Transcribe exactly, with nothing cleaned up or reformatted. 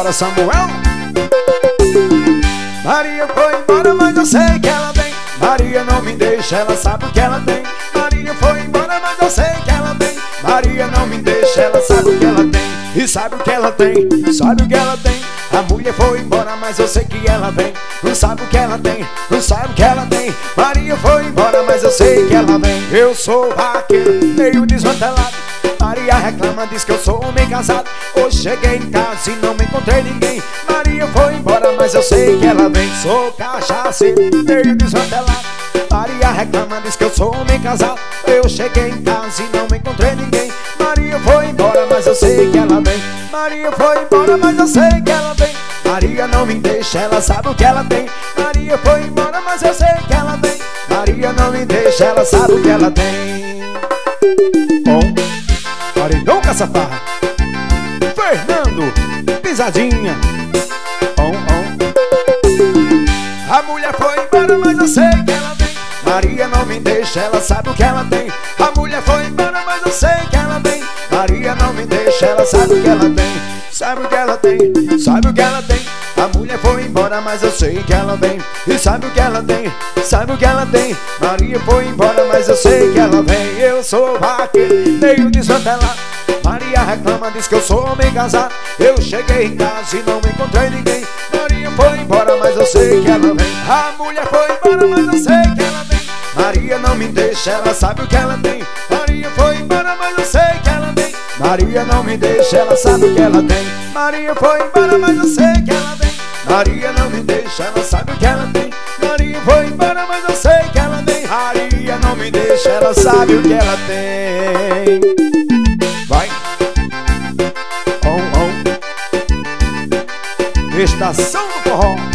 Bora, Samuel. Maria foi embora, mas eu sei que ela vem. Maria não me deixa, ela sabe o que ela tem. Maria foi embora, mas eu sei que ela vem. Maria não me deixa, ela sabe o que ela tem. E sabe o que ela tem, sabe o que ela tem. A mulher foi embora, mas eu sei que ela vem. Não sabe o que ela tem, não sabe o que ela tem. Maria foi embora, mas eu sei que ela vem. Eu sou vaqueiro, meio desmantelado. Maria reclama, diz que eu sou homem casado. Hoje cheguei em casa e não me encontrei ninguém. Maria foi embora, mas eu sei que ela vem. Sou cachaceiro, meio desmantelado. Maria reclama, diz que eu sou homem casado. Eu cheguei em casa e não me encontrei ninguém. Maria foi embora, mas eu sei que ela vem. Maria foi embora, mas eu sei que ela vem. Maria não me deixa, ela sabe o que ela tem. Maria foi embora, mas eu sei que ela vem. Maria não me deixa, ela sabe o que ela tem. Bom, paredão caça-farra. Fernando, pisadinha. Bom, bom. A mulher foi embora, mas eu sei que ela vem. Maria não me deixa, ela sabe o que ela tem. A mulher foi embora, mas eu sei que ela vem. Maria não me deixa, ela sabe o que ela tem. Sabe o que ela tem, sabe o que ela tem. A mulher foi embora, mas eu sei que ela vem. E sabe o que ela tem, sabe o que ela tem. Maria foi embora, mas eu sei que ela vem. Eu sou vaqueiro, meio desmantelado. Maria reclama, diz que eu sou homem casado. Eu cheguei em casa e não encontrei ninguém. Maria foi embora, mas eu sei que ela vem. A mulher foi embora, mas eu sei que ela vem. Maria não me deixa, ela sabe o que ela tem. Maria foi embora, mas eu sei que ela vem. Maria não me deixa, ela sabe o que ela tem. Maria foi embora, mas eu sei que ela vem. Maria não me deixa, ela sabe o que ela tem. Maria foi embora, mas eu sei que ela vem. Maria não me deixa, ela sabe o que ela tem. Vai. On, on. Estação do forró.